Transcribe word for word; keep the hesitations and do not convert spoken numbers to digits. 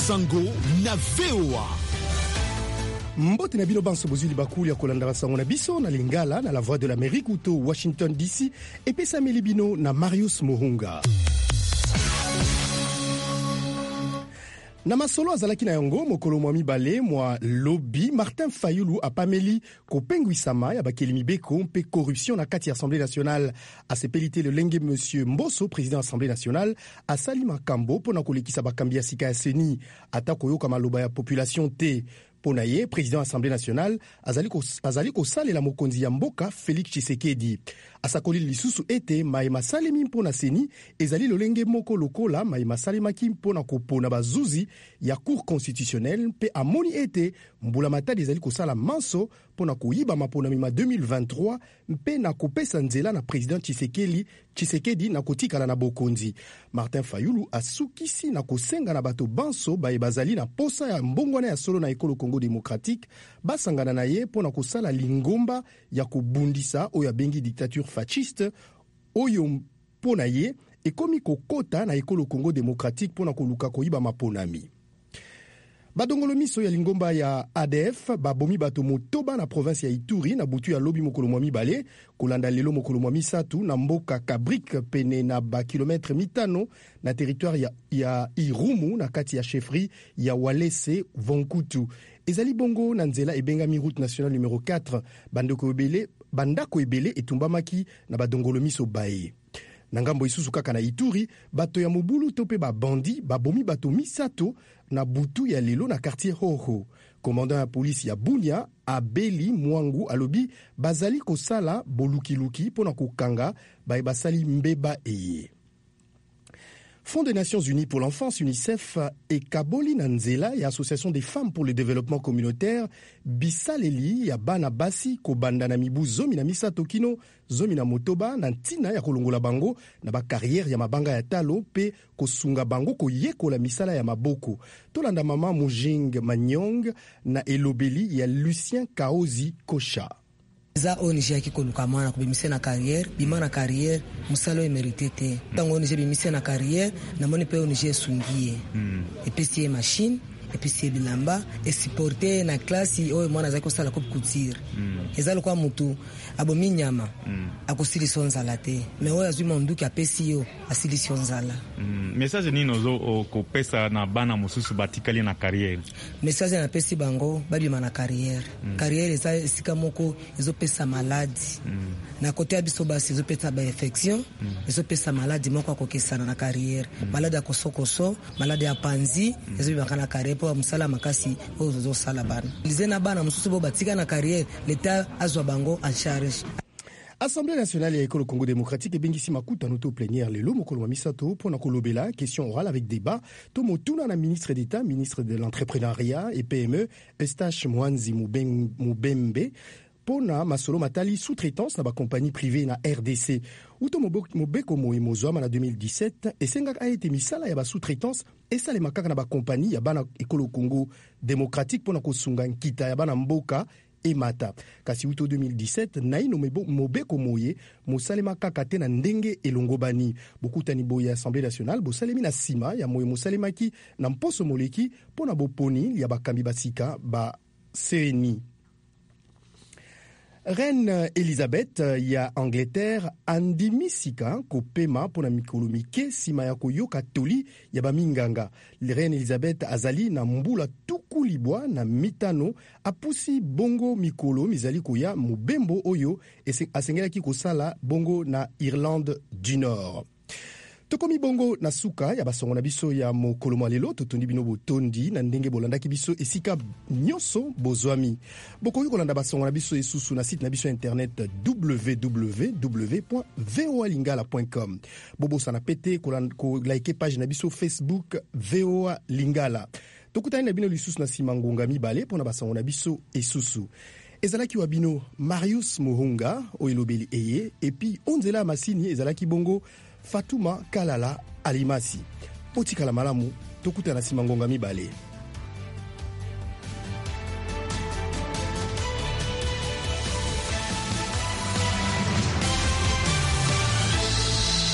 Sango na V O A. Mbote na bino banso bozuli bakuli ya kolanda basango na biso na Lingala na la Voix de l'Amérique ou to Washington D C et pesa melibino na Marius Mohunga. Na masolo azalaki na yango mokolo mwa mibale mwa lobby Martin Fayulu apameli kopengwisama ya bakeli mibeko mpe corruption na kati ya Assemblée nationale. Asepelite le lenge monsieur Mboso, président Assemblée nationale, asali makambo pona kolekisa bakambi ya sika ya seni ata koyoka maloba ya population te. Ponaye, président Assemblée nationale, azali kosalela mokonzi ya mboka Félix Tshisekedi. Asakoli lisusu ete maema salemi mpona seni ezali lolenge moko lokola maema salemaki mpona kopona bazuzi ya cour constitutionnelle mpe amoni ete mbula matadi ezali kosala manso mpona koyiba maponami ma deux mille vingt-trois mpe na kopesa nzela na président Tshisekedi Tshisekedi na kotikala na bokonzi. Martin Fayulu asukisi na kosenga na bato banso baye bazali na posa ya mbongwana ya solo na ekolo Congo démocratique basangana na ye mpona kosala lingomba ya kobundisa oyo abengi dictature fasciste oyo mpona ye ekomi kokota na ekolo Congo démocratique mpona koluka koyiba maponami. Badongolo miso ya lingomba ya A D F babomi bato motoba na province ya Ituri na butu ya lobi mokolo mwa mibale kolanda lelo mokolo mwa misatu na mboka Kabrik pene na ba kilometre mitano na territoire ya, ya Irumu na kati ya chefferie ya Walese Vonkutu. Ezali bongo na nzela ebengami route nationale numéro quatre bandako ebele bandako ebele etumbamaki na badongolo miso bae. Na ngambo isusu kaka na Ituri, bato ya mobulu tope ba bandi babomi bato misato na butu ya lelo na quartier Hoho. Commandant ya police ya Bunia Abeli Mwangu alobi bazali kosala bolukiluki pona kokanga bae basali mbeba eye. Fonds des Nations Unies pour l'Enfance, UNICEF, et Kaboli Nanzela, et Association des femmes pour le développement communautaire, Bisaleli, ya Bana Basi, Kobanda na Mibu, Zomi na Misato Kino, Zomi na Motoba, Nantina, ya Kolongola Bango, na ba carrière ya Mabanga ya Talo, pe Kosunga Bango, ko yeko la misala ya Maboko. Tolanda Mama Mujing Manyong, na Elobeli, ya Lucien Kaozi Kocha. Za O N G ki koluka mwana kubimise na carrière bima na carrière musalo emerite te tango O N G bimise na carrière na moni pe O N G sungie mm. epesi machine epesi bilamba esiporte na classe oyo mwana zako sala coupe couture mm. ezalo kwa mutu abomi nyama mm. akosili sonzala te me oyo azwi monduki apesi yo asili sonzala mm. message nini ozo kopesa na bana mususu batikali na carrière? Message na pesi bango babima na carrière mm. carrière eza esika moko ezopesa maladi mm. na kote abiso basi ezopesa ba infection mm. ezopesa maladi moko akokesana na carrière mm. maladi ya kosokoso maladi ya panzi mm. ezobima na carrière po musala makasi ozo sala bana lizena bana mususu bo batika na carrière l'état azwa bango en charge. Assemblée nationale ya ekolo Congo démocratique ebengisi makuta noto plénière lelo mokolo wa misato pona kolobela question orale avec débat to motuna na ministre d'État, ministre de l'entrepreneuriat et P M E Eustache Mwanzi Mubembe pona masolo matali sous-traitance na ba compagnie privée na R D C. Uto mobeko moe mozoma na deux mille dix-sept esenga a été misala ya ba sous-traitance esale makaka na ba compagnie ya bana ekolo Congo démocratique pona kosunga nkita ya bana mboka emata. Kasi uto deux mille dix-sept naino mobeko moye mosalema kaka te na ndenge elongobani. Bokutani boye Assemblée nationale bosalemi na sima ya moye mosalemaki na mposo moleki pona boponi ya bakambi basika ba Sereni. Reine Elisabeth ya Angleterre andimisika kopema pona mikolo mike sima ya koyoka toli ya baminganga. Reine Elisabeth azali na mbula tuku libwa na mitano apusi bongo mikolo mizali koya mubembo oyo asengelaki kosala bongo na Irlande du Nord. Tokomi bongo na suka ya basongo na biso ya mokolo malelo totondi bino botondi na ndenge bolandaki biso esika nyoso bozwami. Bokoki kolanda basongo na biso esusu na site na biso internet w w w point v o a lingala point com. Bobo sana pete ko like page na biso Facebook V O A Lingala. Tokutani na bino lisusu na simangonga mibale pona basongo na biso esusu. Ezalaki wabino Marius Mohunga oilobeli eye epi onzela masini ezalaki bongo Fatuma Kalala Alimasi. Potikala malamu, tokutana simangonga mibale.